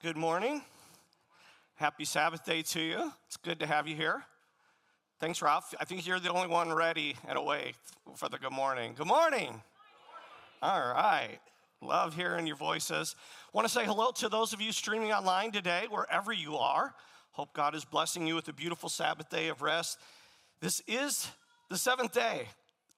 Good morning. Happy Sabbath day to you. It's good to have you here. Thanks, Ralph. I think you're the only one ready and awake for the good morning. Good morning. All right. Love hearing your voices. Want to say hello to those of you streaming online today, wherever you are. Hope God is blessing you with a beautiful Sabbath day of rest. This is the seventh day.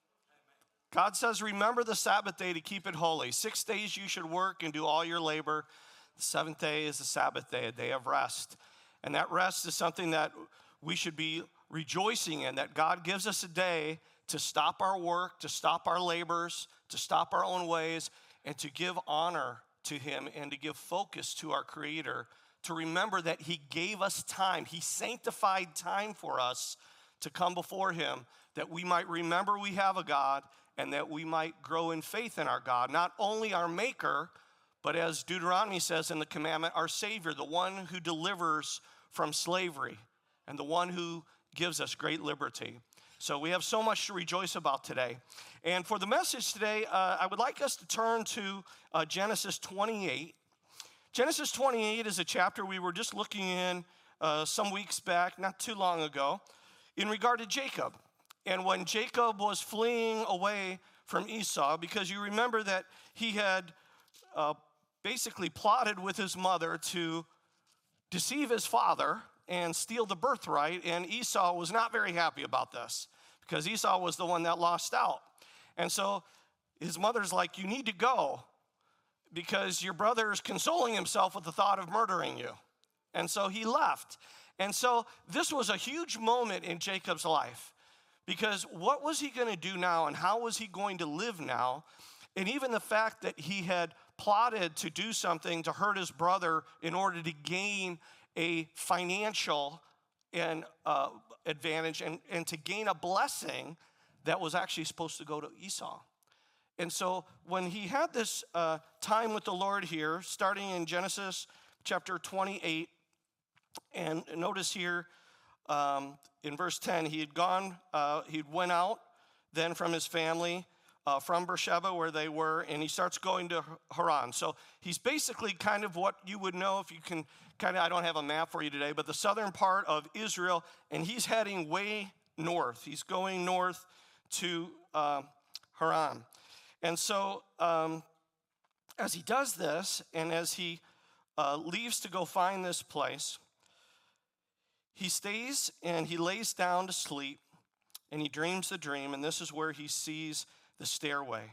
God says, remember the Sabbath day to keep it holy. 6 days you should work and do all your labor. The seventh day is the Sabbath day, a day of rest. And that rest is something that we should be rejoicing in, that God gives us a day to stop our work, to stop our labors, to stop our own ways, and to give honor to Him and to give focus to our Creator, to remember that He gave us time. He sanctified time for us to come before Him, that we might remember we have a God and that we might grow in faith in our God, not only our Maker, but as Deuteronomy says in the commandment, our Savior, the one who delivers from slavery and the one who gives us great liberty. So we have so much to rejoice about today. And for the message today, I would like us to turn to Genesis 28. Genesis 28 is a chapter we were just looking in some weeks back, not too long ago, in regard to Jacob. And when Jacob was fleeing away from Esau, because you remember that he had basically plotted with his mother to deceive his father and steal the birthright, and Esau was not very happy about this because Esau was the one that lost out. And so his mother's like, you need to go because your brother is consoling himself with the thought of murdering you. And so he left. And so this was a huge moment in Jacob's life because what was he going to do now and how was he going to live now? And even the fact that he had plotted to do something to hurt his brother in order to gain a financial and advantage and to gain a blessing that was actually supposed to go to Esau. And so when he had this time with the Lord here, starting in Genesis chapter 28, and notice here in verse 10, he went out then from his family, from Beersheba where they were, and he starts going to Haran. So he's basically kind of what you would know if you can I don't have a map for you today, but the southern part of Israel, and he's heading way north. He's going north to Haran. And so as he does this, and as he leaves to go find this place, he stays and he lays down to sleep, and he dreams the dream, and this is where he sees the stairway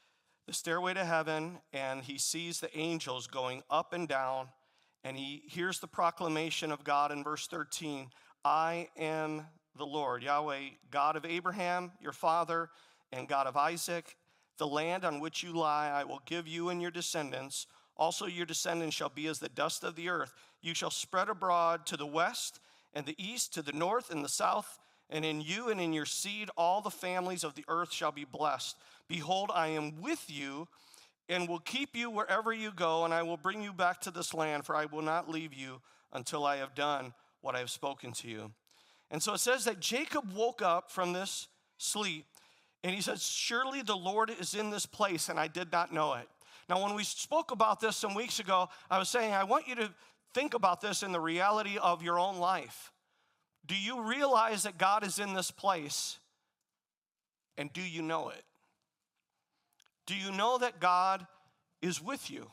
to heaven, and he sees the angels going up and down, and he hears the proclamation of God in verse 13, I am the Lord, Yahweh, God of Abraham, your father, and God of Isaac. The land on which you lie I will give you and your descendants. Also your descendants shall be as the dust of the earth. You shall spread abroad to the west and the east, to the north and the south, and in you and in your seed all the families of the earth shall be blessed. Behold, I am with you and will keep you wherever you go, and I will bring you back to this land, for I will not leave you until I have done what I have spoken to you. And so it says that Jacob woke up from this sleep, and he says, surely the Lord is in this place, and I did not know it. Now, when we spoke about this some weeks ago, I was saying I want you to think about this in the reality of your own life. Do you realize that God is in this place? And do you know it? Do you know that God is with you?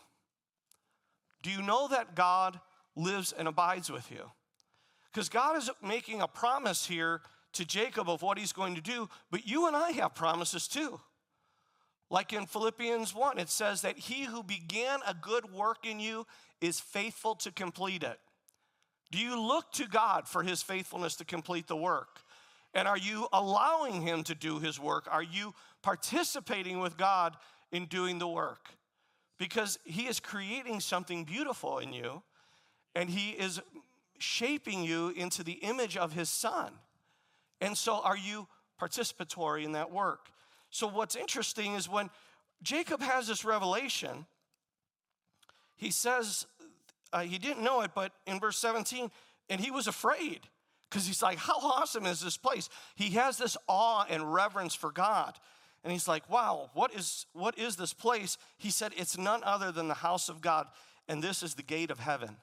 Do you know that God lives and abides with you? Because God is making a promise here to Jacob of what he's going to do, but you and I have promises too. Like in Philippians 1, it says that he who began a good work in you is faithful to complete it. Do you look to God for his faithfulness to complete the work? And are you allowing him to do his work? Are you participating with God in doing the work? Because he is creating something beautiful in you, and he is shaping you into the image of his son. And so are you participatory in that work? So what's interesting is when Jacob has this revelation, he says, he didn't know it, but in verse 17, and he was afraid because he's like, how awesome is this place? He has this awe and reverence for God. And he's like, wow, what is this place? He said, it's none other than the house of God. and this is the gate of heaven.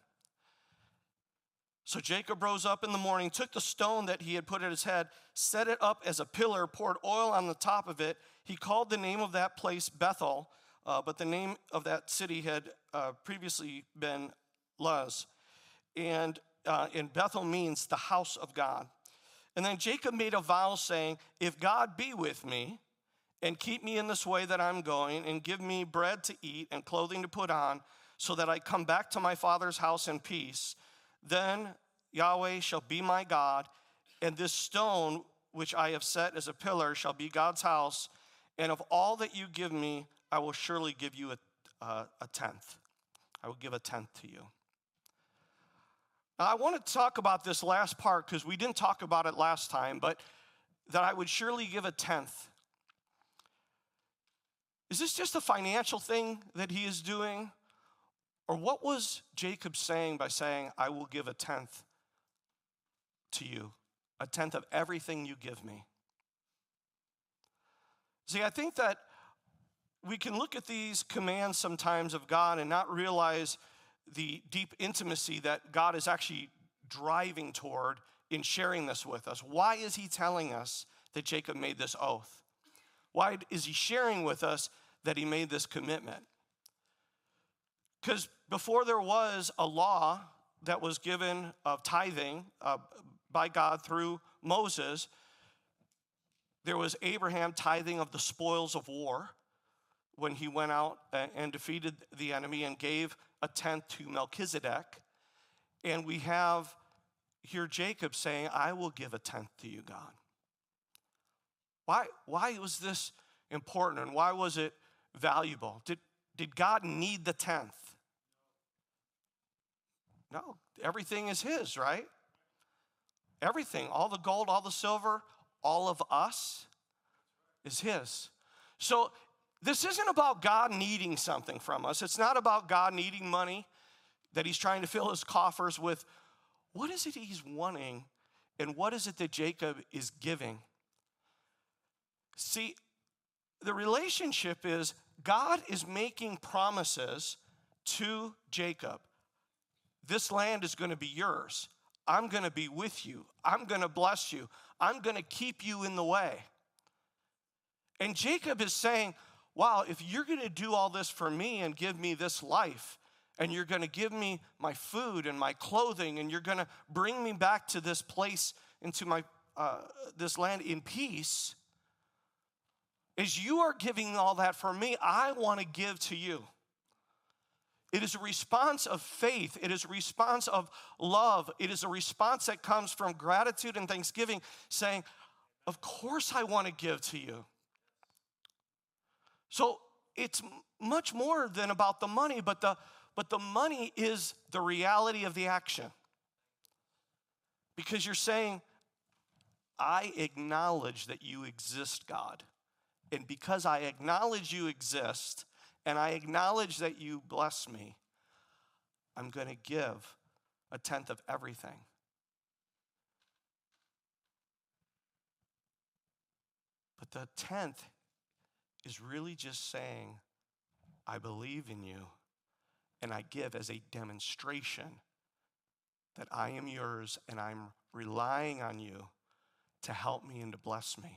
So Jacob rose up in the morning, took the stone that he had put at his head, set it up as a pillar, poured oil on the top of it. He called the name of that place Bethel, but the name of that city had previously been Luz. And Bethel means the house of God. And then Jacob made a vow saying, if God be with me and keep me in this way that I'm going and give me bread to eat and clothing to put on so that I come back to my father's house in peace, then Yahweh shall be my God, and this stone which I have set as a pillar shall be God's house, and of all that you give me, I will surely give you a tenth. I will give a tenth to you. Now, I want to talk about this last part because we didn't talk about it last time, but that I would surely give a tenth. Is this just a financial thing that he is doing? Or what was Jacob saying by saying, I will give a tenth to you, a tenth of everything you give me? See, I think that we can look at these commands sometimes of God and not realize the deep intimacy that God is actually driving toward in sharing this with us. Why is he telling us that Jacob made this oath? Why is he sharing with us that he made this commitment? Because before there was a law that was given of tithing by God through Moses, there was Abraham tithing of the spoils of war when he went out and defeated the enemy and gave a tenth to Melchizedek. And we have here Jacob saying, I will give a tenth to you, God. Why was this important and why was it valuable? Did God need the tenth? No, everything is his, right? Everything, all the gold, all the silver, all of us is his. So this isn't about God needing something from us. It's not about God needing money, that he's trying to fill his coffers with. What is it he's wanting, and what is it that Jacob is giving? See, the relationship is God is making promises to Jacob. This land is going to be yours. I'm going to be with you. I'm going to bless you. I'm going to keep you in the way. And Jacob is saying, wow, if you're going to do all this for me and give me this life, and you're going to give me my food and my clothing, and you're going to bring me back to this place, into my this land in peace, as you are giving all that for me, I want to give to you. It is a response of faith. It is a response of love. It is a response that comes from gratitude and thanksgiving, saying, of course I want to give to you. So it's much more than about the money, but the money is the reality of the action. Because you're saying, I acknowledge that you exist, God. And because I acknowledge you exist, and I acknowledge that you bless me, I'm going to give a tenth of everything. But the tenth is really just saying, I believe in you, and I give as a demonstration that I am yours, and I'm relying on you to help me and to bless me.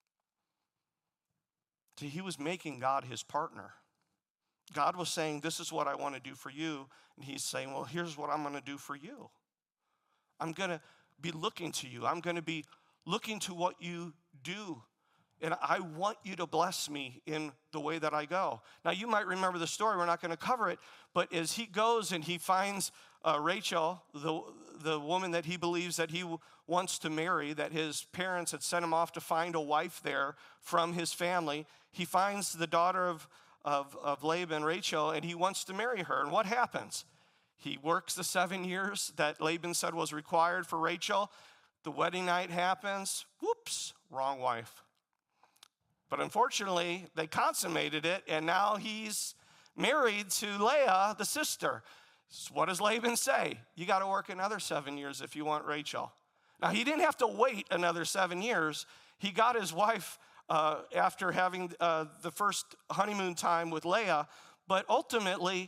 See, he was making God his partner. God was saying, this is what I want to do for you. And he's saying, well, here's what I'm going to do for you. I'm going to be looking to you. I'm going to be looking to what you do. And I want you to bless me in the way that I go. Now, you might remember the story. We're not going to cover it. But as he goes and he finds Rachel, the woman that he believes that he wants to marry, that his parents had sent him off to find a wife there from his family, he finds the daughter of Laban, Rachel, and he wants to marry her. And what happens? He works the 7 years that Laban said was required for Rachel. The wedding night happens. Whoops, wrong wife. But unfortunately, they consummated it, and now he's married to Leah, the sister. So what does Laban say? You got to work another 7 years if you want Rachel. Now, he didn't have to wait another 7 years. He got his wife after having the first honeymoon time with Leah, but ultimately,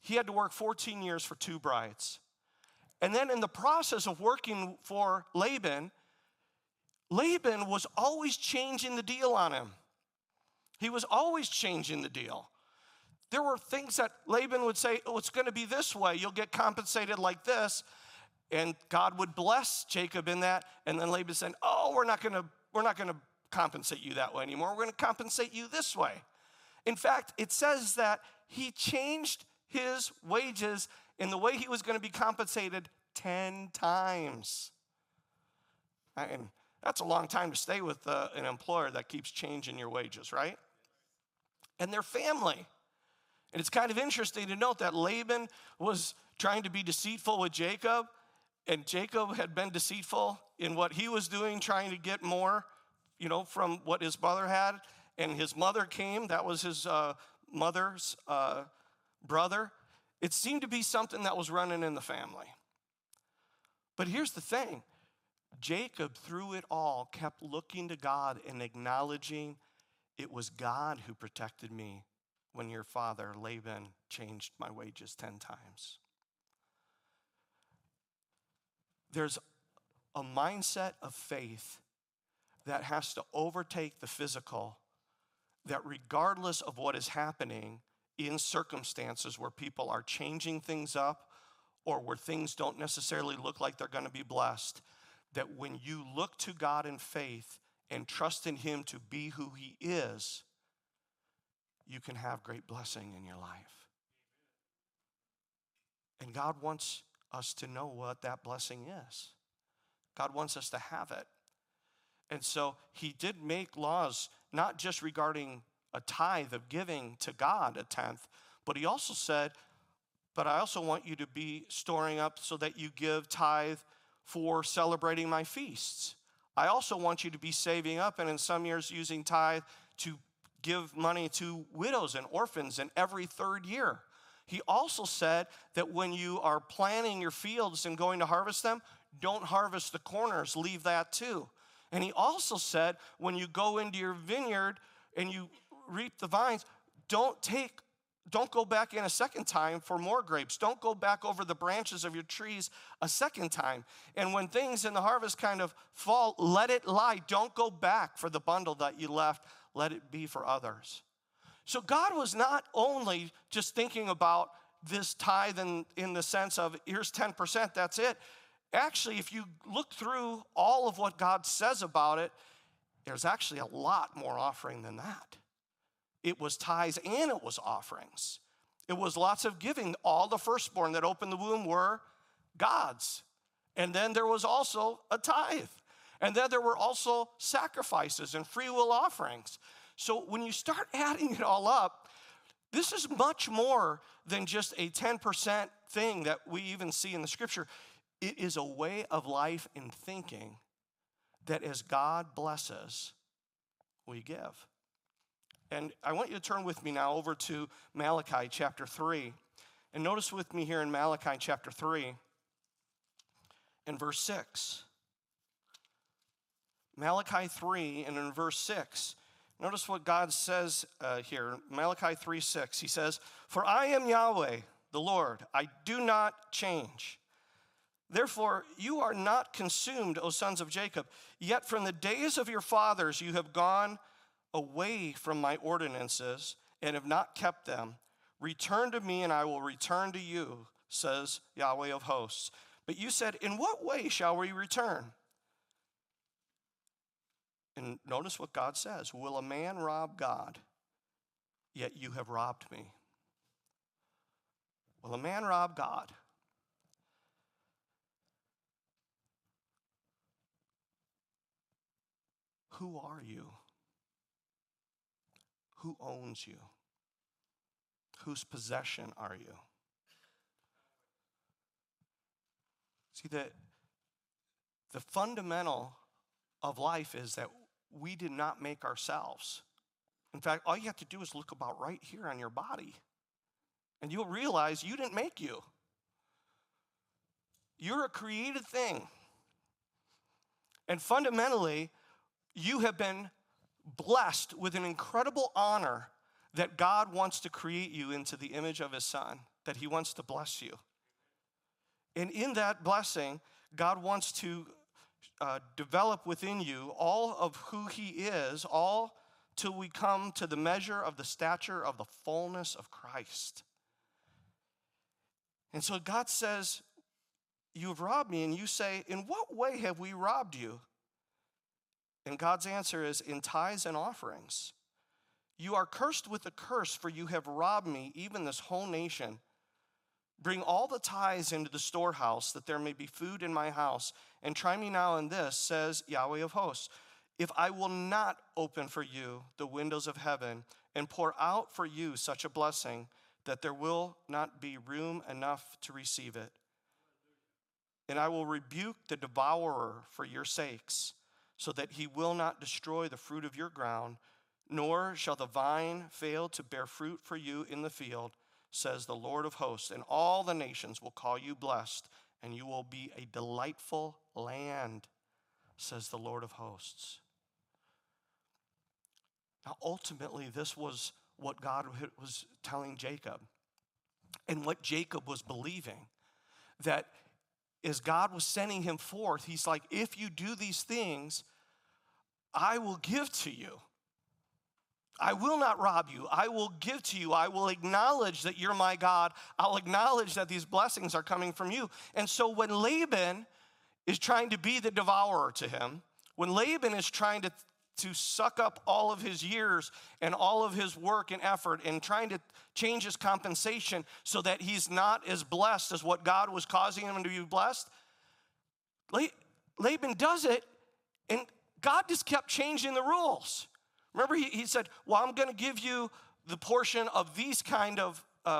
he had to work 14 years for 2 brides. And then in the process of working for Laban, Laban was always changing the deal on him. He was always changing the deal. There were things that Laban would say, oh, it's going to be this way. You'll get compensated like this. And God would bless Jacob in that. And then Laban said, oh, we're not going to compensate you that way anymore. We're going to compensate you this way. In fact, it says that he changed his wages in the way he was going to be compensated 10 times. And that's a long time to stay with an employer that keeps changing your wages, right? And their family. And it's kind of interesting to note that Laban was trying to be deceitful with Jacob, and Jacob had been deceitful in what he was doing, trying to get more, from what his mother had. And his mother came, that was his mother's brother. It seemed to be something that was running in the family. But here's the thing. Jacob, through it all, kept looking to God and acknowledging it was God who protected me when your father, Laban, changed my wages 10 times. There's a mindset of faith that has to overtake the physical, that regardless of what is happening in circumstances where people are changing things up or where things don't necessarily look like they're going to be blessed, that when you look to God in faith and trust in him to be who he is, you can have great blessing in your life. And God wants us to know what that blessing is. God wants us to have it. And so he did make laws, not just regarding a tithe of giving to God a tenth, but he also said, but I also want you to be storing up so that you give tithe for celebrating my feasts. I also want you to be saving up, and in some years using tithe to give money to widows and orphans in every 3rd year. He also said that when you are planting your fields and going to harvest them, don't harvest the corners, leave that too. And he also said when you go into your vineyard and you reap the vines, don't go back in a second time for more grapes. Don't go back over the branches of your trees a second time. And when things in the harvest kind of fall, let it lie. Don't go back for the bundle that you left. Let it be for others. So God was not only just thinking about this tithe in the sense of here's 10%, that's it. Actually, if you look through all of what God says about it, there's actually a lot more offering than that. It was tithes and it was offerings. It was lots of giving. All the firstborn that opened the womb were God's. And then there was also a tithe. And then there were also sacrifices and free will offerings. So when you start adding it all up, this is much more than just a 10% thing that we even see in the scripture. It is a way of life and thinking that as God blesses, we give. And I want you to turn with me now over to Malachi chapter 3. And notice with me here in Malachi chapter 3 and verse 6. Malachi 3 and in verse 6. Notice what God says here. Malachi 3:6. He says, "For I am Yahweh, the Lord. I do not change. Therefore, you are not consumed, O sons of Jacob. Yet from the days of your fathers you have gone away from my ordinances and have not kept them. Return to me and I will return to you, says Yahweh of hosts. But you said, in what way shall we return?" And notice what God says. "Will a man rob God? Yet you have robbed me." Will a man rob God? Who are you? Who owns you? Whose possession are you? See, the fundamental of life is that we did not make ourselves. In fact, all you have to do is look about right here on your body, and you'll realize you didn't make you. You're a created thing. And fundamentally, you have been blessed with an incredible honor that God wants to create you into the image of his Son. that he wants to bless you. And in that blessing, God wants to develop within you all of who he is, all till we come to the measure of the stature of the fullness of Christ. And so God says, you have robbed me, and you say, in what way have we robbed you? And God's answer is, in tithes and offerings. You are cursed with a curse, for you have robbed me, even this whole nation. Bring all the tithes into the storehouse, that there may be food in my house. And try me now in this, says Yahweh of hosts, if I will not open for you the windows of heaven and pour out for you such a blessing that there will not be room enough to receive it. And I will rebuke the devourer for your sakes, so that he will not destroy the fruit of your ground, nor shall the vine fail to bear fruit for you in the field, says the Lord of hosts. And all the nations will call you blessed, and you will be a delightful land, says the Lord of hosts. Now, ultimately, this was what God was telling Jacob, and what Jacob was believing, that as God was sending him forth, he's like, if you do these things, I will give to you. I will not rob you. I will give to you. I will acknowledge that you're my God. I'll acknowledge that these blessings are coming from you. And so when Laban is trying to be the devourer to him, when Laban is trying to suck up all of his years and all of his work and effort and trying to change his compensation so that he's not as blessed as what God was causing him to be blessed, Laban does it, and God just kept changing the rules. Remember, he said, well, I'm going to give you the portion of these kind of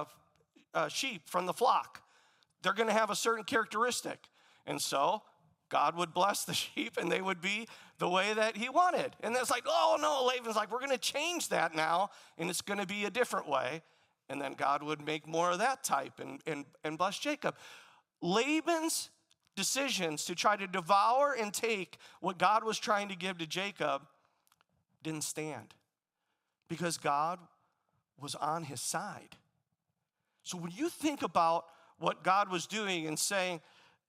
sheep from the flock. They're going to have a certain characteristic. And so God would bless the sheep, and they would be the way that he wanted. And it's like, oh, no, Laban's like, we're going to change that now, and it's going to be a different way. And then God would make more of that type and bless Jacob. Laban's decisions to try to devour and take what God was trying to give to Jacob didn't stand, because God was on his side. So when you think about what God was doing and saying,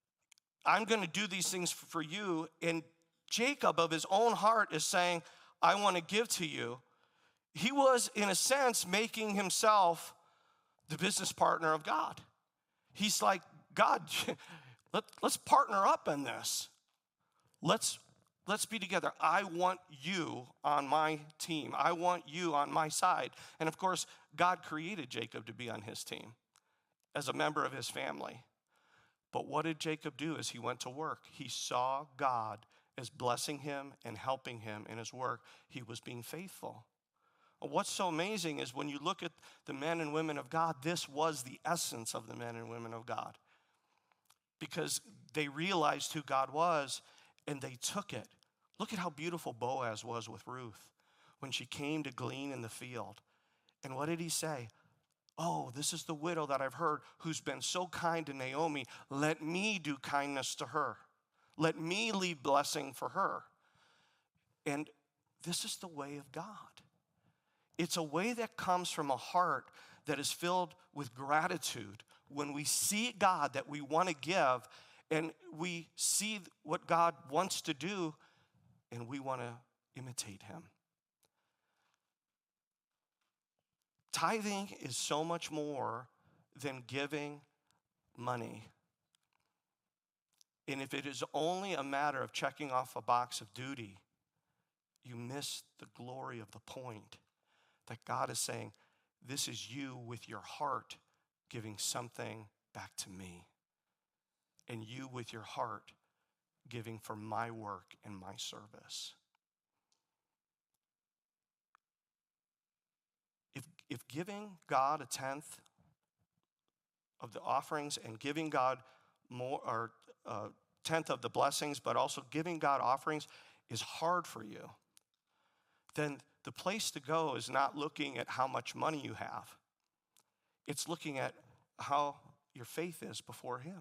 I'm going to do these things for you, and Jacob of his own heart is saying, I want to give to you, he was, in a sense, making himself the business partner of God. He's like, God, let's partner up in this. Let's be together. I want you on my team. I want you on my side. And of course, God created Jacob to be on his team as a member of his family. But what did Jacob do as he went to work? He saw God as blessing him and helping him in his work. He was being faithful. What's so amazing is when you look at the men and women of God, this was the essence of the men and women of God, because they realized who God was and they took it. Look at how beautiful Boaz was with Ruth when she came to glean in the field. And what did he say? Oh, this is the widow that I've heard who's been so kind to Naomi. Let me do kindness to her. Let me leave blessing for her. And this is the way of God. It's a way that comes from a heart that is filled with gratitude. When we see God that we want to give, and we see what God wants to do, and we want to imitate him. Tithing is so much more than giving money. And if it is only a matter of checking off a box of duty, you miss the glory of the point that God is saying, this is you with your heart giving something back to me. And you with your heart giving for my work and my service. If giving God a tenth of the offerings and giving God more, or a tenth of the blessings, but also giving God offerings is hard for you, then the place to go is not looking at how much money you have. It's looking at how your faith is before him.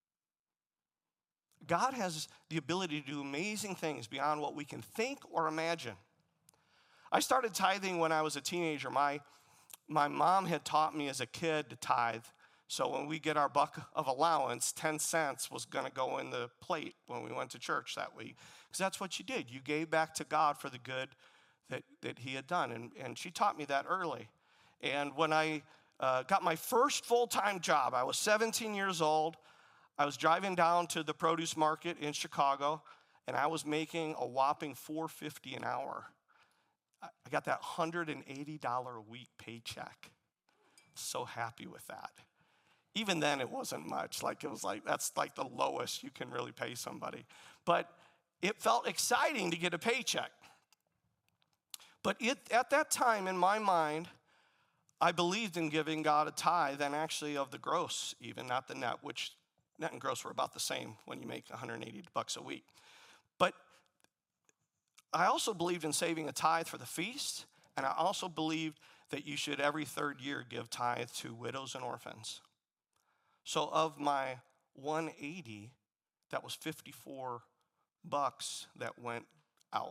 God has the ability to do amazing things beyond what we can think or imagine. I started tithing when I was a teenager. My mom had taught me as a kid to tithe So when we get our buck of allowance, 10 cents was going to go in the plate when we went to church that week. Because that's what you did. You gave back to God for the good that he had done. And she taught me that early. And when I got my first full-time job, I was 17 years old. I was driving down to the produce market in Chicago, and I was making a whopping $4.50 an hour. I got that $180 a week paycheck. So happy with that. Even then, it wasn't much. That's like the lowest you can really pay somebody. But it felt exciting to get a paycheck. But at that time, in my mind, I believed in giving God a tithe, and actually of the gross even, not the net, which net and gross were about the same when you make $180 a week. But I also believed in saving a tithe for the feast, and I also believed that you should every third year give tithe to widows and orphans. So of my 180, that was $54 that went out.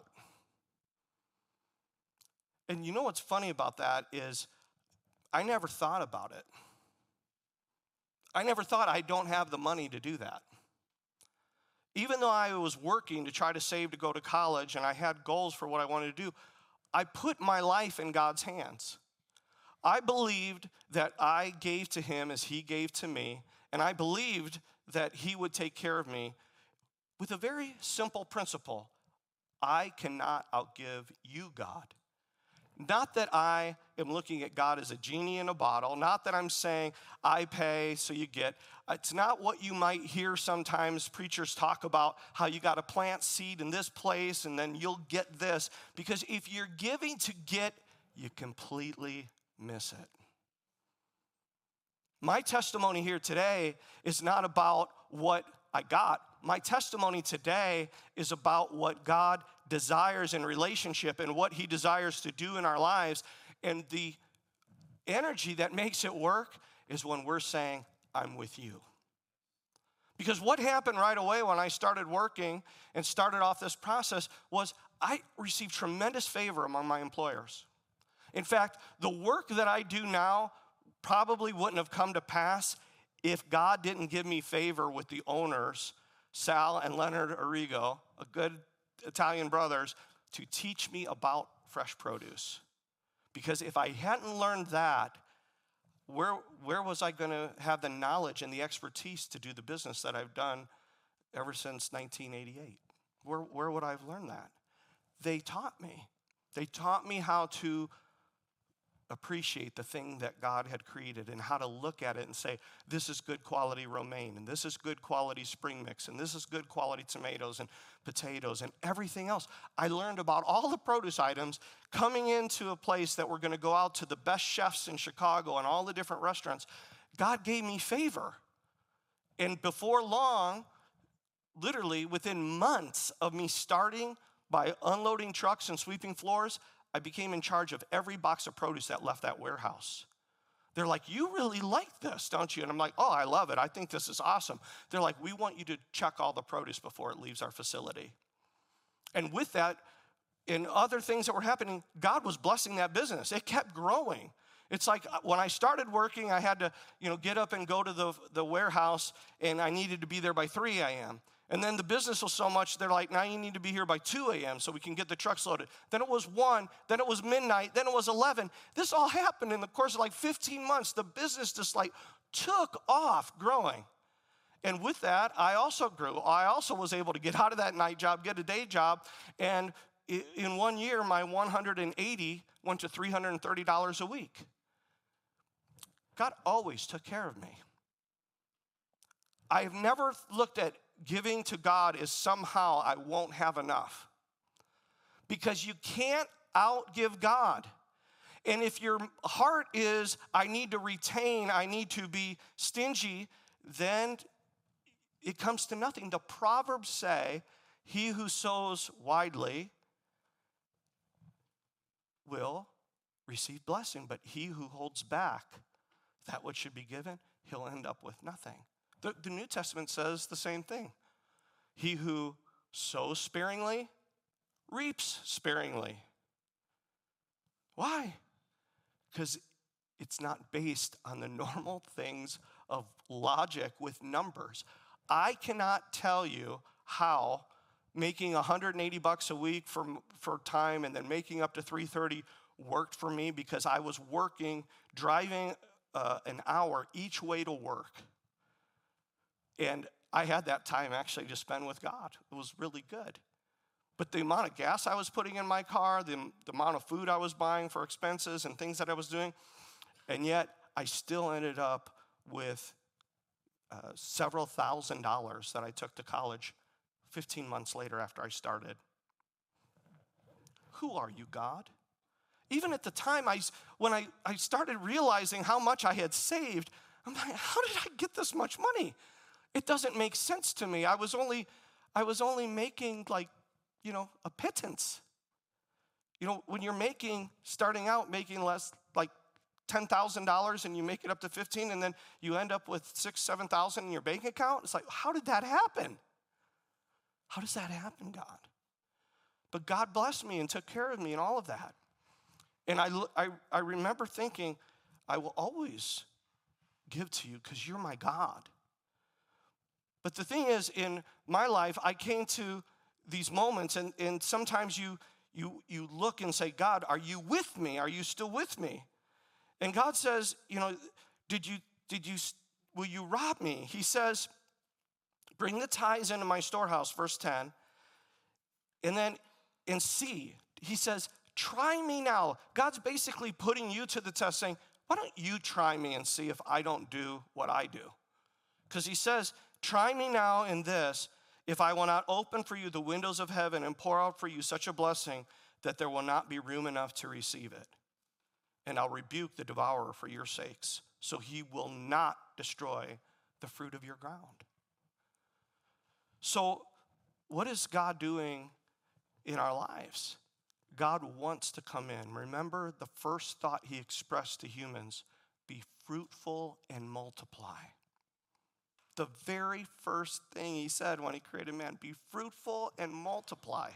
And you know what's funny about that is I never thought about it. I never thought I don't have the money to do that. Even though I was working to try to save to go to college and I had goals for what I wanted to do, I put my life in God's hands. I believed that I gave to him as he gave to me, and I believed that he would take care of me with a very simple principle. I cannot outgive you, God. Not that I am looking at God as a genie in a bottle, not that I'm saying I pay so you get. It's not what you might hear sometimes preachers talk about, how you got to plant seed in this place and then you'll get this. Because if you're giving to get, you completely miss it. My testimony here today is not about what I got. My testimony today is about what God desires in relationship and what he desires to do in our lives. And the energy that makes it work is when we're saying, I'm with you. Because what happened right away when I started working and started off this process was I received tremendous favor among my employers. In fact, the work that I do now probably wouldn't have come to pass if God didn't give me favor with the owners, Sal and Leonard Arrigo, a good Italian brothers, to teach me about fresh produce. Because if I hadn't learned that, where was I going to have the knowledge and the expertise to do the business that I've done ever since 1988? Where would I have learned that? They taught me. They taught me how to appreciate the thing that God had created and how to look at it and say, this is good quality romaine, and this is good quality spring mix, and this is good quality tomatoes and potatoes and everything else. I learned about all the produce items coming into a place that we're going to go out to the best chefs in Chicago and all the different restaurants. God gave me favor. And before long, literally within months of me starting by unloading trucks and sweeping floors, I became in charge of every box of produce that left that warehouse. They're like, you really like this, don't you? And I'm like, oh, I love it. I think this is awesome. They're like, we want you to check all the produce before it leaves our facility. And with that, and other things that were happening, God was blessing that business. It kept growing. It's like when I started working, I had to, get up and go to the warehouse, and I needed to be there by 3 a.m. And then the business was so much, they're like, now you need to be here by 2 a.m. so we can get the trucks loaded. Then it was 1, then it was midnight, then it was 11. This all happened in the course of 15 months. The business just took off growing. And with that, I also grew. I also was able to get out of that night job, get a day job. And in 1 year, my 180 went to $330 a week. God always took care of me. I have never looked at giving to God as somehow I won't have enough. Because you can't outgive God. And if your heart is, I need to retain, I need to be stingy, then it comes to nothing. The Proverbs say, he who sows widely will receive blessing, but he who holds back that which should be given, he'll end up with nothing. The New Testament says the same thing. He who sows sparingly reaps sparingly. Why? Because it's not based on the normal things of logic with numbers. I cannot tell you how making $180 a week for time and then making up to $330 worked for me, because I was driving an hour each way to work. And I had that time actually to spend with God. It was really good. But the amount of gas I was putting in my car, the amount of food I was buying for expenses and things that I was doing, and yet I still ended up with several $1,000s that I took to college 15 months later after I started. Who are you, God? Even at the time, when I started realizing how much I had saved, I'm like, how did I get this much money? It doesn't make sense to me. I was only making a pittance. When you're starting out making less, like $10,000, and you make it up to 15, and then you end up with 6,000, 7,000 in your bank account. It's like, how did that happen? How does that happen, God? But God blessed me and took care of me and all of that. And I remember thinking, I will always give to you because you're my God. But the thing is, in my life, I came to these moments, and sometimes you look and say, God, are you with me? Are you still with me? And God says, will you rob me? He says, bring the tithes into my storehouse, verse 10, and see. He says, try me now. God's basically putting you to the test, saying, why don't you try me and see if I don't do what I do? Because he says, try me now in this, if I will not open for you the windows of heaven and pour out for you such a blessing that there will not be room enough to receive it. And I'll rebuke the devourer for your sakes, so he will not destroy the fruit of your ground. So what is God doing in our lives? God wants to come in. Remember the first thought he expressed to humans, be fruitful and multiply. The very first thing he said when he created man, be fruitful and multiply.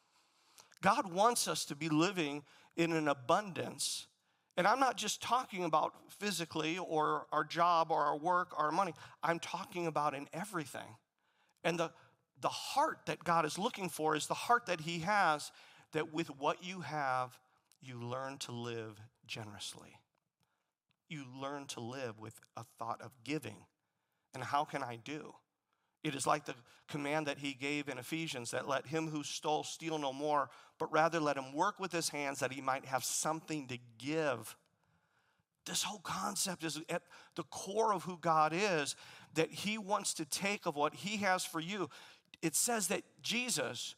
God wants us to be living in an abundance. And I'm not just talking about physically or our job or our work or our money. I'm talking about in everything. And the heart that God is looking for is the heart that he has, that with what you have, you learn to live generously. You learn to live with a thought of giving. And how can I do? It is like the command that he gave in Ephesians, that let him who stole steal no more, but rather let him work with his hands that he might have something to give. This whole concept is at the core of who God is, that he wants to take of what he has for you. It says that Jesus,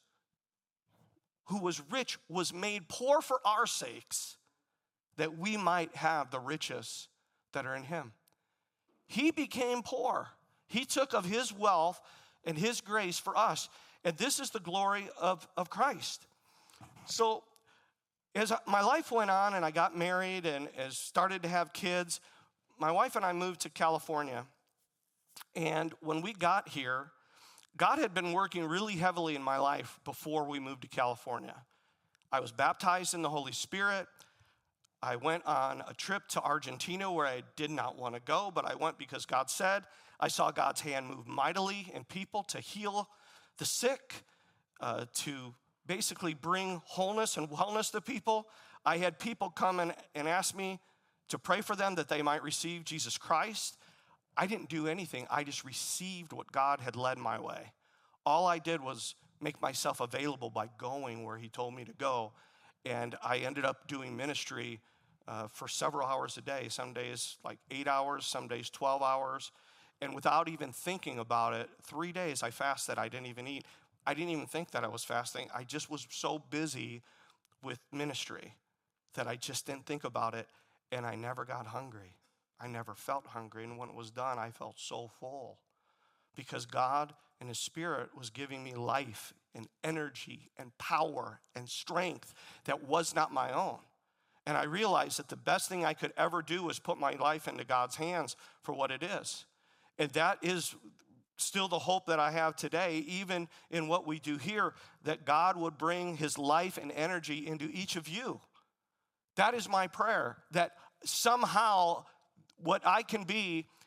who was rich, was made poor for our sakes, that we might have the riches that are in him. He became poor. He took of his wealth and his grace for us. And this is the glory of Christ. So as my life went on and I got married and as started to have kids, my wife and I moved to California. And when we got here, God had been working really heavily in my life before we moved to California. I was baptized in the Holy Spirit. I went on a trip to Argentina where I did not want to go, but I went because God said. I saw God's hand move mightily in people to heal the sick, to basically bring wholeness and wellness to people. I had people come and ask me to pray for them that they might receive Jesus Christ. I didn't do anything. I just received what God had led my way. All I did was make myself available by going where he told me to go. And I ended up doing ministry for several hours a day, some days like 8 hours, some days 12 hours. And without even thinking about it, 3 days I fasted. I didn't even eat. I didn't even think that I was fasting. I just was so busy with ministry that I just didn't think about it. And I never got hungry. I never felt hungry. And when it was done, I felt so full because God and his Spirit was giving me life and energy and power and strength that was not my own. And I realized that the best thing I could ever do was put my life into God's hands for what it is. And that is still the hope that I have today, even in what we do here, that God would bring his life and energy into each of you. That is my prayer, that somehow what I can be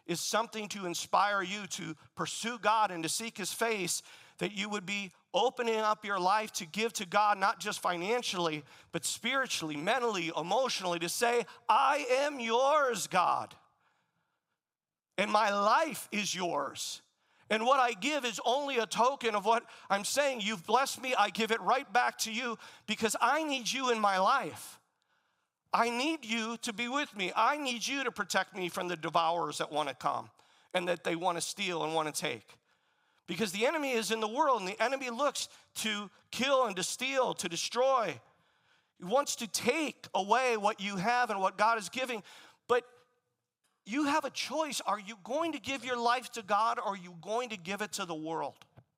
is something to inspire you to pursue God and to seek his face, that you would be opening up your life to give to God, not just financially, but spiritually, mentally, emotionally, to say, I am yours, God, and my life is yours. And what I give is only a token of what I'm saying. You've blessed me, I give it right back to you because I need you in my life. I need you to be with me. I need you to protect me from the devourers that want to come and that they want to steal and want to take. Because the enemy is in the world, and the enemy looks to kill and to steal, to destroy. He wants to take away what you have and what God is giving. But you have a choice. Are you going to give your life to God, or are you going to give it to the world?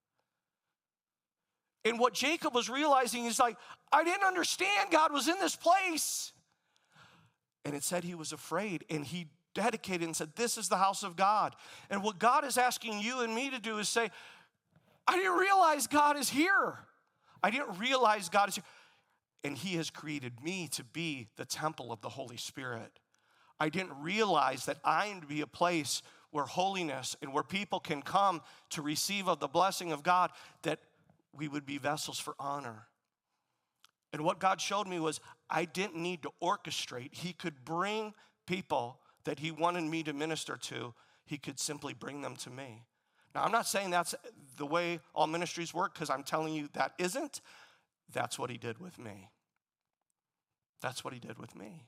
And what Jacob was realizing is like, I didn't understand God was in this place. And it said he was afraid, and he dedicated and said, this is the house of God. And what God is asking you and me to do is say, I didn't realize God is here. I didn't realize God is here. And he has created me to be the temple of the Holy Spirit. I didn't realize that I am to be a place where holiness and where people can come to receive of the blessing of God, that we would be vessels for honor. And what God showed me was I didn't need to orchestrate. He could bring people that he wanted me to minister to. He could simply bring them to me. Now, I'm not saying that's the way all ministries work, because I'm telling you that isn't. That's what he did with me. That's what he did with me.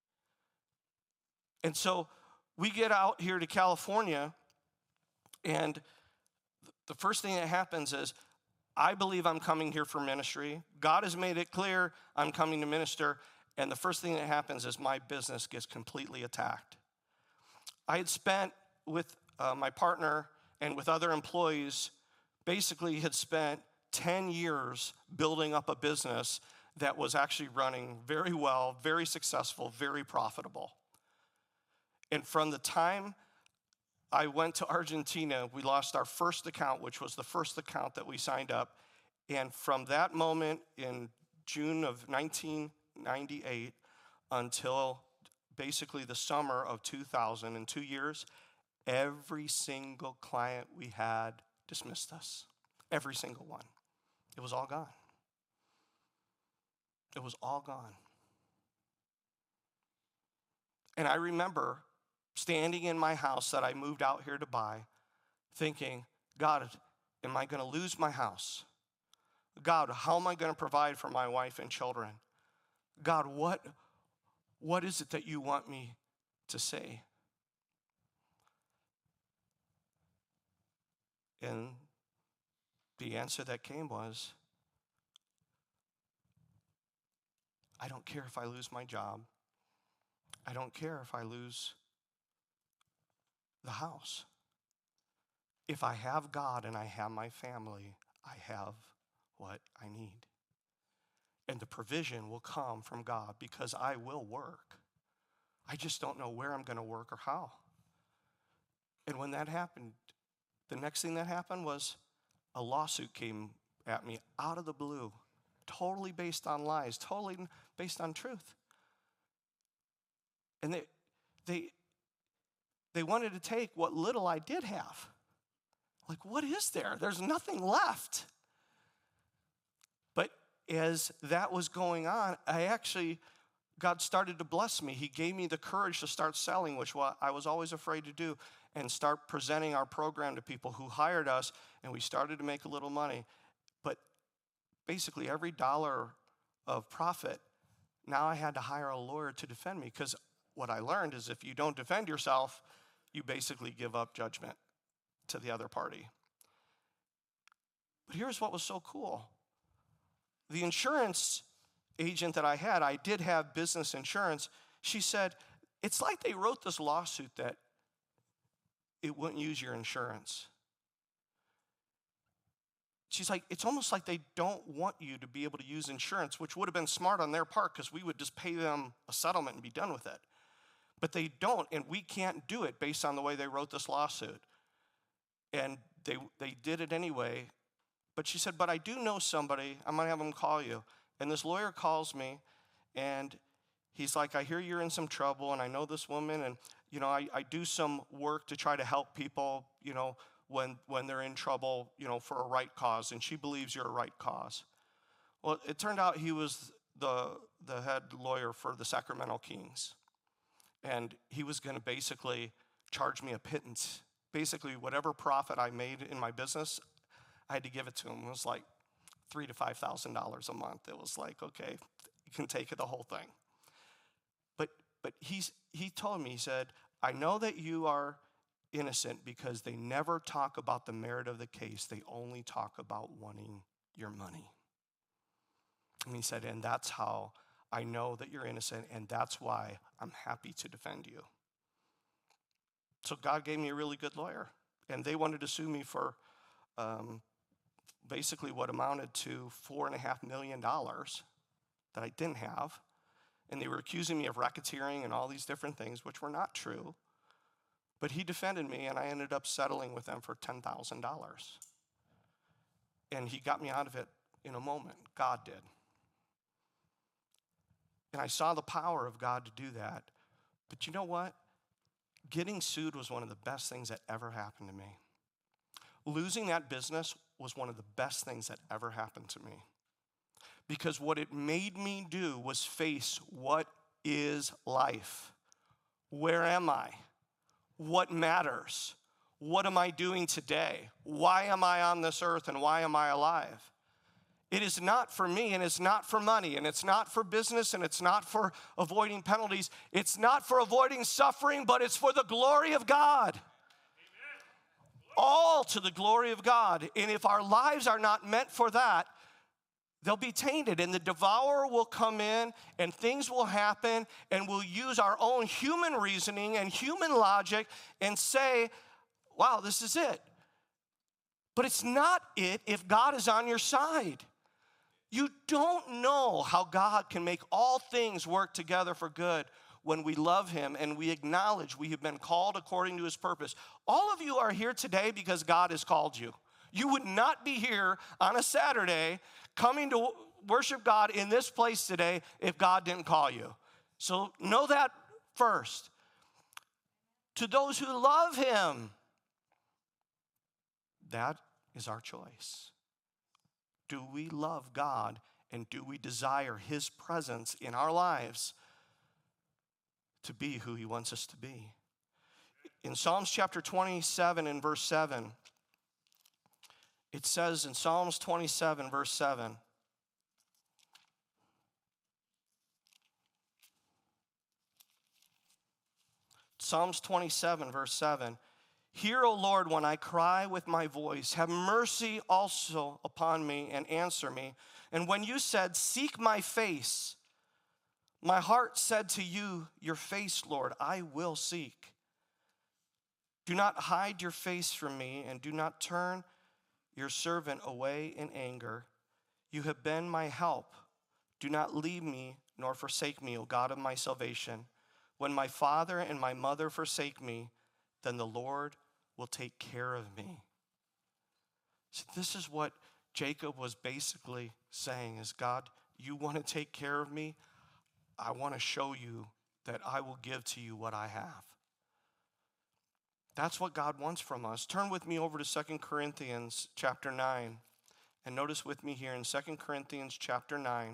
And so we get out here to California, and the first thing that happens is I believe I'm coming here for ministry. God has made it clear I'm coming to minister. And the first thing that happens is my business gets completely attacked. I had spent with my partner and with other employees, basically had spent 10 years building up a business that was actually running very well, very successful, very profitable. And from the time I went to Argentina, we lost our first account, which was the first account that we signed up. And from that moment in June of 1998 until basically the summer of 2000, in 2 years, every single client we had dismissed us. Every single one. It was all gone. It was all gone. And I remember standing in my house that I moved out here to buy, thinking, God, am I going to lose my house? God, how am I going to provide for my wife and children? God, what is it that you want me to say? And the answer that came was, I don't care if I lose my job. I don't care if I lose the house. If I have God and I have my family, I have what I need. And the provision will come from God because I will work. I just don't know where I'm going to work or how. And when that happened, the next thing that happened was a lawsuit came at me out of the blue, totally based on lies, totally based on truth. And they wanted to take what little I did have. Like, what is there? There's nothing left. But as that was going on, God started to bless me. He gave me the courage to start selling, which I was always afraid to do, and start presenting our program to people who hired us, and we started to make a little money. But basically every dollar of profit, now I had to hire a lawyer to defend me, because what I learned is if you don't defend yourself, you basically give up judgment to the other party. But here's what was so cool. The insurance agent that I did have business insurance. She said, it's like they wrote this lawsuit that it wouldn't use your insurance. She's like, it's almost like they don't want you to be able to use insurance, which would have been smart on their part because we would just pay them a settlement and be done with it. But they don't, and we can't do it based on the way they wrote this lawsuit. And they did it anyway. But she said, but I do know somebody, I'm going to have them call you. And this lawyer calls me, and he's like, I hear you're in some trouble, and I know this woman, and I do some work to try to help people, when they're in trouble, for a right cause, and she believes you're a right cause. Well, it turned out he was the head lawyer for the Sacramento Kings, and he was going to basically charge me a pittance. Basically, whatever profit I made in my business, I had to give it to him. It was like $3,000 to $5,000 a month. It was like, okay, you can take it, the whole thing. But he told me, he said, I know that you are innocent because they never talk about the merit of the case. They only talk about wanting your money. And he said, and that's how I know that you're innocent, and that's why I'm happy to defend you. So God gave me a really good lawyer, and they wanted to sue me for basically what amounted to $4.5 million that I didn't have. And they were accusing me of racketeering and all these different things, which were not true. But he defended me, and I ended up settling with them for $10,000. And he got me out of it in a moment. God did. And I saw the power of God to do that. But you know what? Getting sued was one of the best things that ever happened to me. Losing that business was one of the best things that ever happened to me. Because what it made me do was face what is life? Where am I? What matters? What am I doing today? Why am I on this earth and why am I alive? It is not for me, and it's not for money, and it's not for business, and it's not for avoiding penalties. It's not for avoiding suffering, but it's for the glory of God. Amen. All to the glory of God. And if our lives are not meant for that, they'll be tainted, and the devourer will come in, and things will happen, and we'll use our own human reasoning and human logic and say, wow, this is it. But it's not it if God is on your side. You don't know how God can make all things work together for good when we love him and we acknowledge we have been called according to his purpose. All of you are here today because God has called you. You would not be here on a Saturday coming to worship God in this place today if God didn't call you. So know that first. To those who love him, that is our choice. Do we love God, and do we desire his presence in our lives to be who he wants us to be? In Psalms chapter 27 and verse 7, it says in Psalms 27 verse 7, Psalms 27 verse 7, hear, O Lord, when I cry with my voice. Have mercy also upon me and answer me. And when you said, seek my face, my heart said to you, your face, Lord, I will seek. Do not hide your face from me, and do not turn your servant away in anger. You have been my help. Do not leave me nor forsake me, O God of my salvation. When my father and my mother forsake me, then the Lord will take care of me. So this is what Jacob was basically saying is, God, you want to take care of me? I want to show you that I will give to you what I have. That's what God wants from us. Turn with me over to 2 Corinthians chapter 9. And notice with me here in 2 Corinthians chapter 9.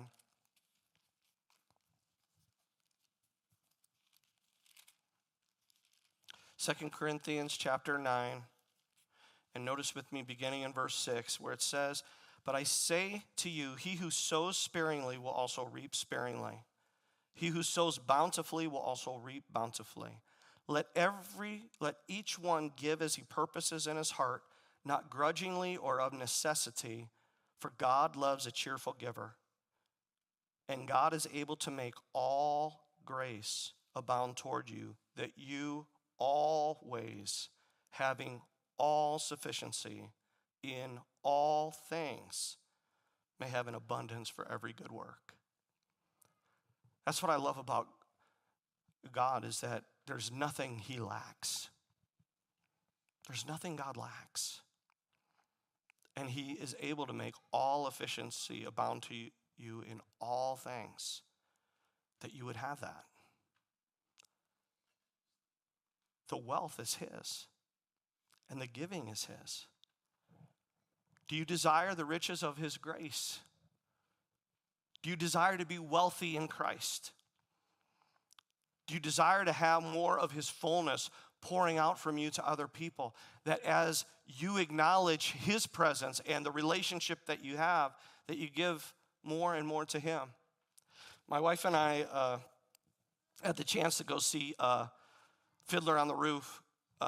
Second Corinthians chapter 9, and notice with me beginning in verse 6 where it says, but I say to you, he who sows sparingly will also reap sparingly. He who sows bountifully will also reap bountifully. Let each one give as he purposes in his heart, not grudgingly or of necessity, for God loves a cheerful giver. And God is able to make all grace abound toward you, that you always, having all sufficiency in all things, may have an abundance for every good work. That's what I love about God, is that there's nothing he lacks. There's nothing God lacks. And he is able to make all efficiency abound to you in all things, that you would have that. the wealth is his and the giving is his. Do you desire the riches of his grace? Do you desire to be wealthy in Christ? Do you desire to have more of his fullness pouring out from you to other people? That as you acknowledge his presence and the relationship that you have, that you give more and more to him. My wife and I had the chance to go see Fiddler on the Roof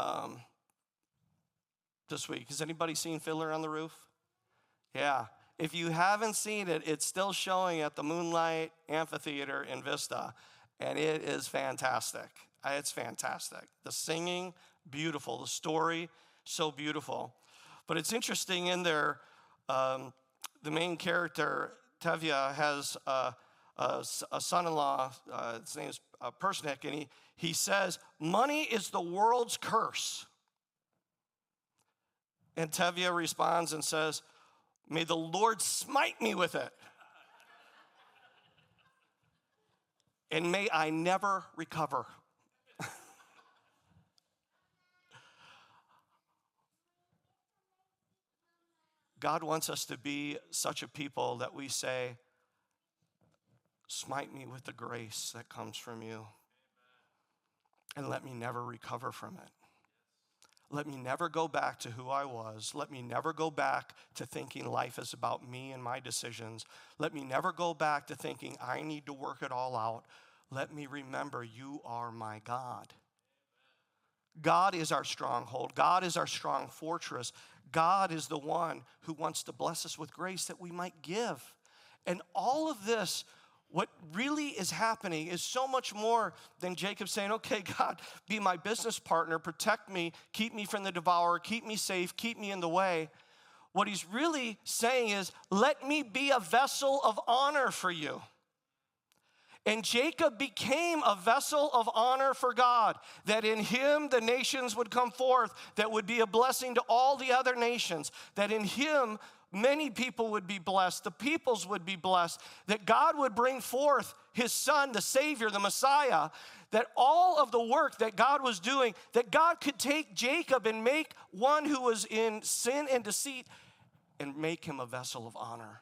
this week. Has anybody seen Fiddler on the Roof? Yeah. If you haven't seen it, it's still showing at the Moonlight Amphitheater in Vista, and it is fantastic. It's fantastic. The singing, beautiful. The story, so beautiful. But it's interesting in there, the main character, Tevye, has a son-in-law, his name is Persnick, and he says, money is the world's curse. And Tevye responds and says, may the Lord smite me with it. And may I never recover. God wants us to be such a people that we say, smite me with the grace that comes from you. And let me never recover from it. Let me never go back to who I was. Let me never go back to thinking life is about me and my decisions. Let me never go back to thinking I need to work it all out. Let me remember you are my God. God is our stronghold. God is our strong fortress. God is the one who wants to bless us with grace that we might give. And all of this, what really is happening is so much more than Jacob saying, okay, God, be my business partner, protect me, keep me from the devourer, keep me safe, keep me in the way. What he's really saying is, let me be a vessel of honor for you. And Jacob became a vessel of honor for God, that in him the nations would come forth, that would be a blessing to all the other nations, that in him many people would be blessed, the peoples would be blessed, that God would bring forth his son, the Savior, the Messiah, that all of the work that God was doing, that God could take Jacob and make one who was in sin and deceit and make him a vessel of honor.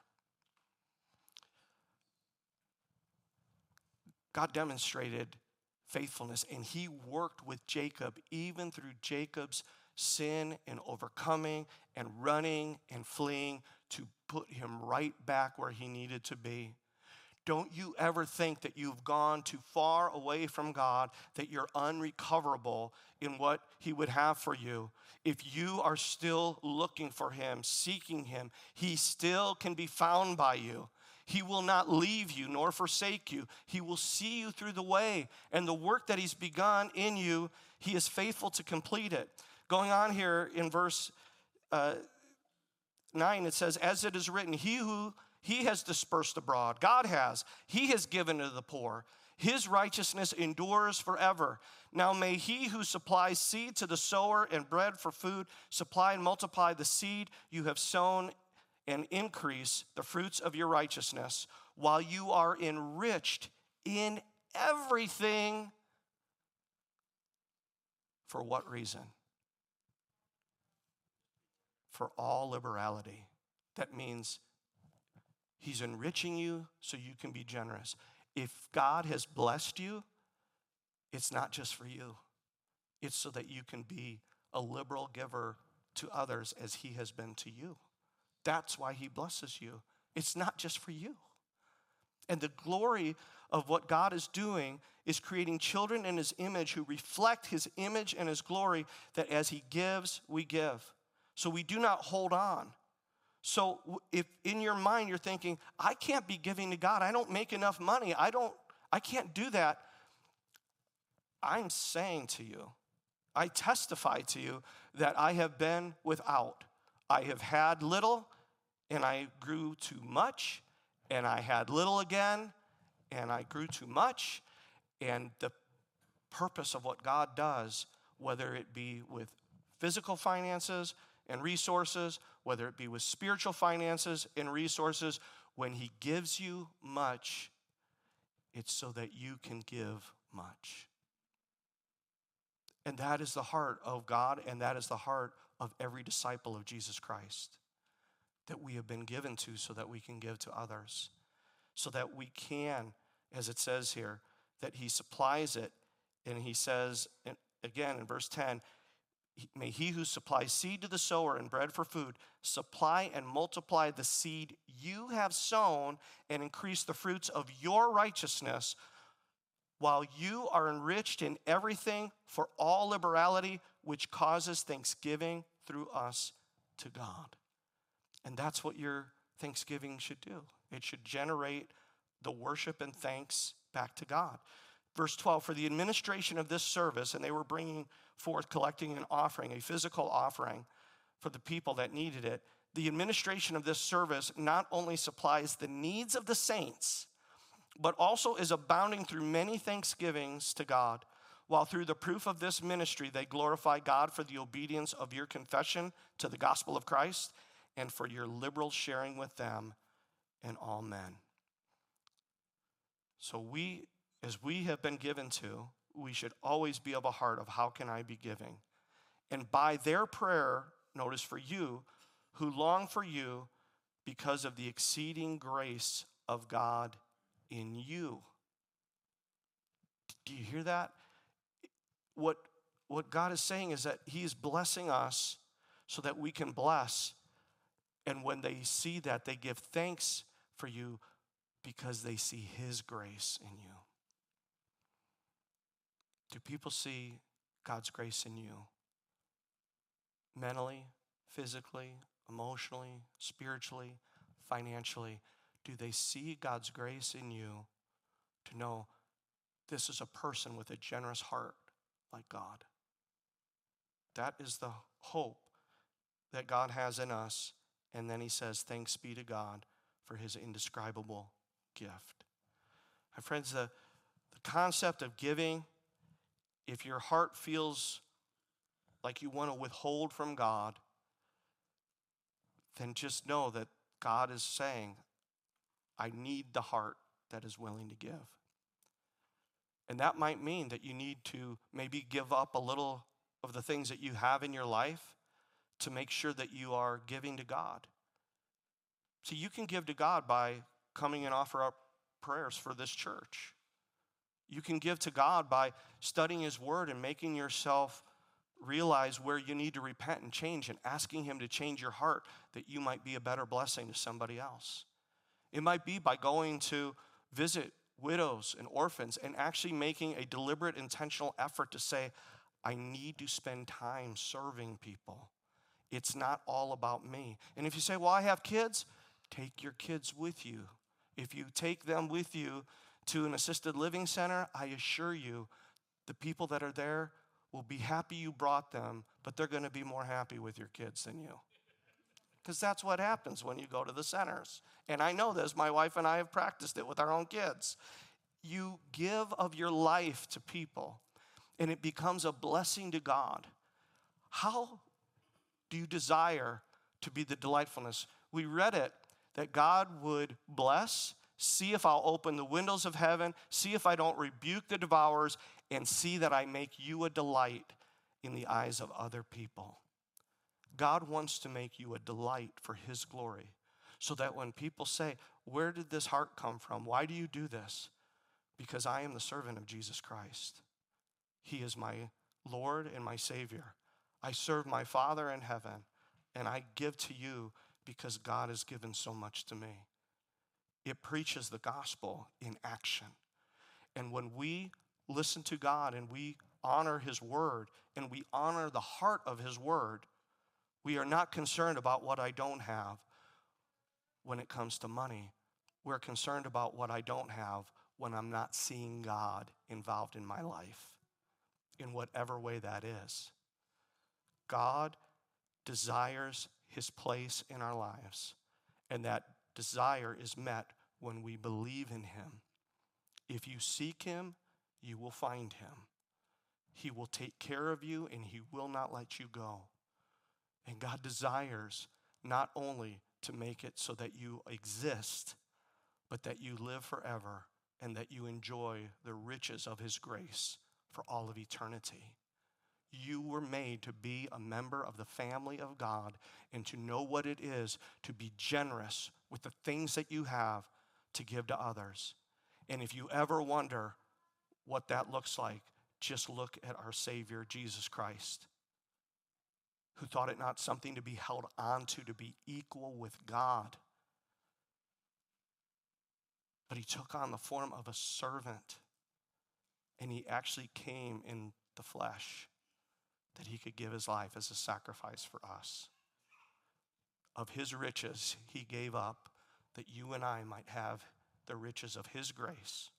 God demonstrated faithfulness, and he worked with Jacob even through Jacob's sin and overcoming and running and fleeing to put him right back where he needed to be. Don't you ever think that you've gone too far away from God, that you're unrecoverable in what he would have for you. If you are still looking for him, seeking him, he still can be found by you. He will not leave you nor forsake you. He will see you through the way. And the work that he's begun in you, he is faithful to complete it. Going on here in verse 9, it says, as it is written, he has dispersed abroad. God has. He has given to the poor. His righteousness endures forever. Now may he who supplies seed to the sower and bread for food supply and multiply the seed you have sown and increase the fruits of your righteousness, while you are enriched in everything. For what reason? For all liberality. That means he's enriching you so you can be generous. If God has blessed you, it's not just for you. It's so that you can be a liberal giver to others as he has been to you. That's why he blesses you. It's not just for you. And the glory of what God is doing is creating children in his image who reflect his image and his glory, that as he gives, we give. So we do not hold on. So if in your mind you're thinking, I can't be giving to God, I don't make enough money, I can't do that. I'm saying to you, I testify to you that I have been without. I have had little, and I grew too much, and I had little again, and I grew too much. And the purpose of what God does, whether it be with physical finances and resources, whether it be with spiritual finances and resources, when he gives you much, it's so that you can give much. And that is the heart of God, and that is the heart of every disciple of Jesus Christ that we have been given to so that we can give to others, so that we can, as it says here, that he supplies it. And he says, again in verse 10, may he who supplies seed to the sower and bread for food supply and multiply the seed you have sown and increase the fruits of your righteousness, while you are enriched in everything for all liberality, which causes thanksgiving through us to God. And that's what your thanksgiving should do. It should generate the worship and thanks back to God. Verse 12, for the administration of this service, and they were bringing forth, collecting an offering, a physical offering for the people that needed it. The administration of this service not only supplies the needs of the saints, but also is abounding through many thanksgivings to God, while through the proof of this ministry they glorify God for the obedience of your confession to the gospel of Christ and for your liberal sharing with them and all men. So as we have been given to, we should always be of a heart of how can I be giving? And by their prayer, notice for you, who long for you because of the exceeding grace of God in you. Do you hear that? What God is saying is that he is blessing us so that we can bless. And when they see that, they give thanks for you because they see his grace in you. Do people see God's grace in you? Mentally, physically, emotionally, spiritually, financially, do they see God's grace in you to know this is a person with a generous heart like God? That is the hope that God has in us. And then he says, thanks be to God for his indescribable gift. My friends, the concept of giving, if your heart feels like you want to withhold from God, then just know that God is saying, I need the heart that is willing to give. And that might mean that you need to maybe give up a little of the things that you have in your life to make sure that you are giving to God. So you can give to God by coming and offer up prayers for this church. You can give to God by studying his word and making yourself realize where you need to repent and change and asking him to change your heart that you might be a better blessing to somebody else. It might be by going to visit widows and orphans and actually making a deliberate, intentional effort to say, I need to spend time serving people. It's not all about me. And if you say, well, I have kids, take your kids with you. If you take them with you to an assisted living center, I assure you, the people that are there will be happy you brought them, but they're going to be more happy with your kids than you. Because that's what happens when you go to the centers. And I know this, my wife and I have practiced it with our own kids. You give of your life to people, and it becomes a blessing to God. How do you desire to be the delightfulness? We read it, that God would bless, see if I'll open the windows of heaven, see if I don't rebuke the devourers, and see that I make you a delight in the eyes of other people. God wants to make you a delight for his glory, so that when people say, where did this heart come from? Why do you do this? Because I am the servant of Jesus Christ. He is my Lord and my Savior. I serve my Father in heaven, and I give to you because God has given so much to me. It preaches the gospel in action. And when we listen to God and we honor his word and we honor the heart of his word, we are not concerned about what I don't have when it comes to money. We're concerned about what I don't have when I'm not seeing God involved in my life, in whatever way that is. God desires his place in our lives, and that desire is met when we believe in him. If you seek him, you will find him. He will take care of you, and he will not let you go. And God desires not only to make it so that you exist, but that you live forever and that you enjoy the riches of his grace for all of eternity. You were made to be a member of the family of God and to know what it is to be generous with the things that you have to give to others. And if you ever wonder what that looks like, just look at our Savior, Jesus Christ, who thought it not something to be held onto, to be equal with God. But he took on the form of a servant, and he actually came in the flesh that he could give his life as a sacrifice for us. Of his riches, he gave up that you and I might have the riches of his grace.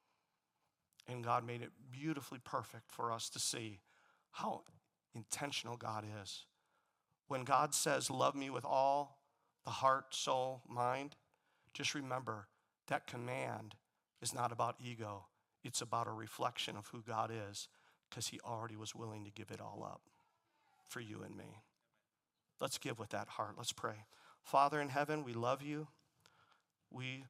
And God made it beautifully perfect for us to see how intentional God is. When God says, love me with all the heart, soul, mind, just remember that command is not about ego. It's about a reflection of who God is, because he already was willing to give it all up for you and me. Let's give with that heart. Let's pray. Father in heaven, we love you. We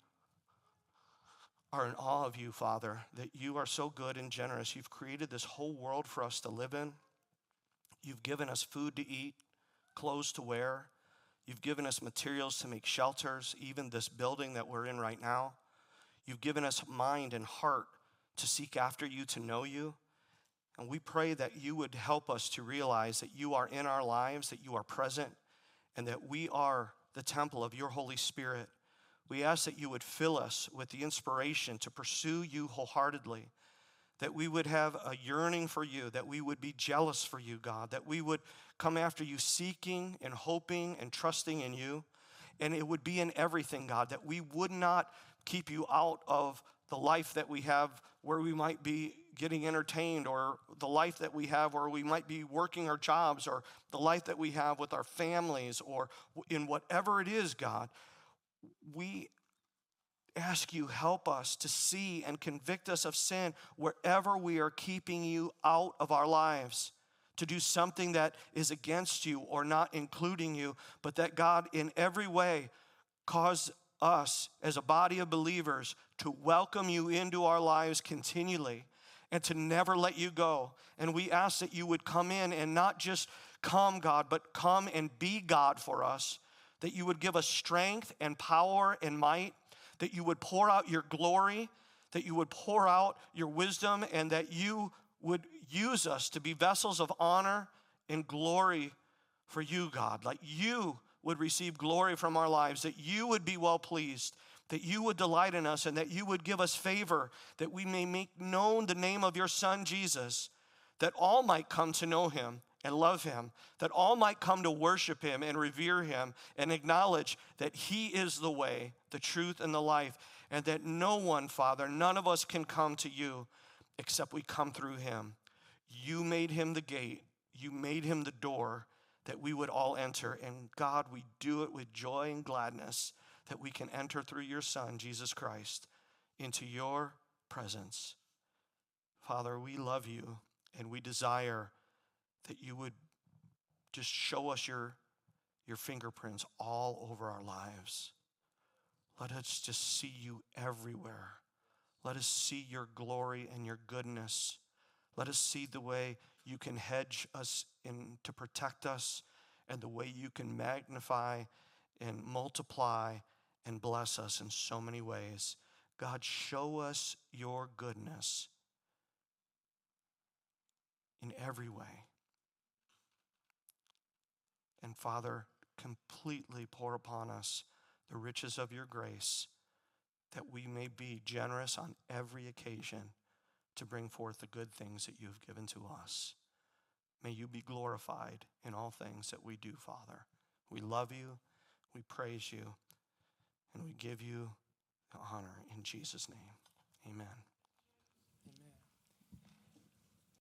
are in awe of you, Father, that you are so good and generous. You've created this whole world for us to live in. You've given us food to eat, clothes to wear. You've given us materials to make shelters, even this building that we're in right now. You've given us mind and heart to seek after you, to know you. And we pray that you would help us to realize that you are in our lives, that you are present, and that we are the temple of your Holy Spirit. We ask that you would fill us with the inspiration to pursue you wholeheartedly, that we would have a yearning for you, that we would be jealous for you, God, that we would come after you seeking and hoping and trusting in you. And it would be in everything, God, that we would not keep you out of the life that we have where we might be getting entertained, or the life that we have where we might be working our jobs, or the life that we have with our families, or in whatever it is, God. We ask you, help us to see and convict us of sin wherever we are keeping you out of our lives, to do something that is against you or not including you, but that God in every way cause us as a body of believers to welcome you into our lives continually and to never let you go. And we ask that you would come in and not just come, God, but come and be God for us, that you would give us strength and power and might, that you would pour out your glory, that you would pour out your wisdom, and that you would use us to be vessels of honor and glory for you, God. Like you would receive glory from our lives, that you would be well pleased, that you would delight in us, and that you would give us favor, that we may make known the name of your Son, Jesus, that all might come to know him and love him, that all might come to worship him and revere him and acknowledge that he is the way, the truth, and the life, and that no one, Father, none of us can come to you except we come through him. You made him the gate. You made him the door that we would all enter. And God, we do it with joy and gladness that we can enter through your Son, Jesus Christ, into your presence. Father, we love you, and we desire that you would just show us your fingerprints all over our lives. Let us just see you everywhere. Let us see your glory and your goodness. Let us see the way you can hedge us in to protect us, and the way you can magnify and multiply and bless us in so many ways. God, show us your goodness in every way. And Father, completely pour upon us the riches of your grace, that we may be generous on every occasion to bring forth the good things that you have given to us. May you be glorified in all things that we do, Father. We love you, we praise you, and we give you honor in Jesus' name. Amen.